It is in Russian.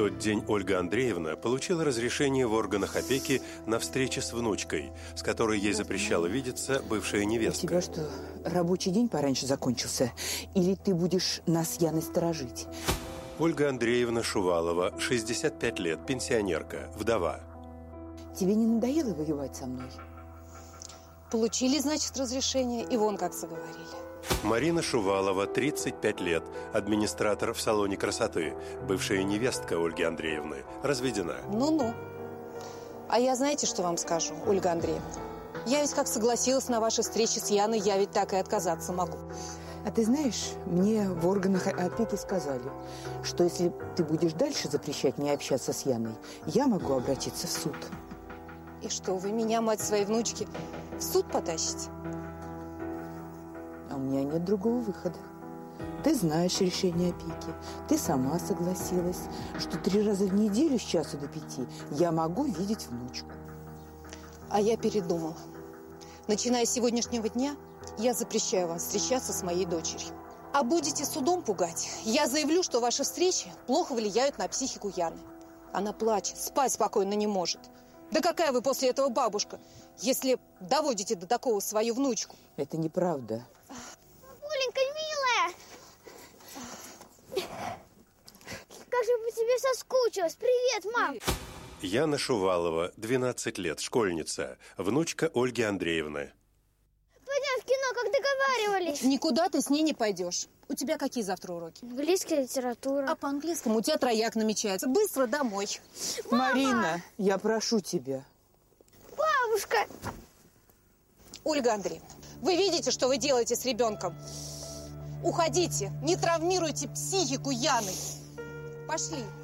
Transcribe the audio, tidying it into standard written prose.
тот день Ольга Андреевна получила разрешение в органах опеки на встрече с внучкой, с которой ей запрещала видеться бывшая невестка. У тебя что, рабочий день пораньше закончился? Или ты будешь нас с Яной сторожить? Ольга Андреевна Шувалова, 65 лет, пенсионерка, вдова. Тебе не надоело воевать со мной? Получили, значит, разрешение, и вон как заговорили. Марина Шувалова, 35 лет, администратор в салоне красоты, бывшая невестка Ольги Андреевны, разведена. Ну-ну. А я знаете, что вам скажу, Ольга Андреевна? Я ведь как согласилась на ваши встречи с Яной, я ведь так и отказаться могу. А ты знаешь, мне в органах опеки сказали, что если ты будешь дальше запрещать мне общаться с Яной, я могу обратиться в суд. И что, вы меня, мать своей внучки, в суд потащите? А у меня нет другого выхода. Ты знаешь решение опеки. Ты сама согласилась, что 3 раза в неделю с часу до 5 я могу видеть внучку. А я передумала. Начиная с сегодняшнего дня, я запрещаю вам встречаться с моей дочерью. А будете судом пугать, я заявлю, что ваши встречи плохо влияют на психику Яны. Она плачет, спать спокойно не может. Да какая вы после этого бабушка, если доводите до такого свою внучку? Это неправда. Оленька, милая! Как же по тебе соскучилась. Привет, мам! Яна Шувалова, 12 лет, школьница, внучка Ольги Андреевны. Пойдем в кино, как договаривались. Никуда ты с ней не пойдешь. У тебя какие завтра уроки? Английская литература. А по английскому у тебя трояк намечается. Быстро домой. Мама! Марина, я прошу тебя. Бабушка! Ольга Андреевна, вы видите, что вы делаете с ребенком? Уходите, не травмируйте психику Яны. Пошли.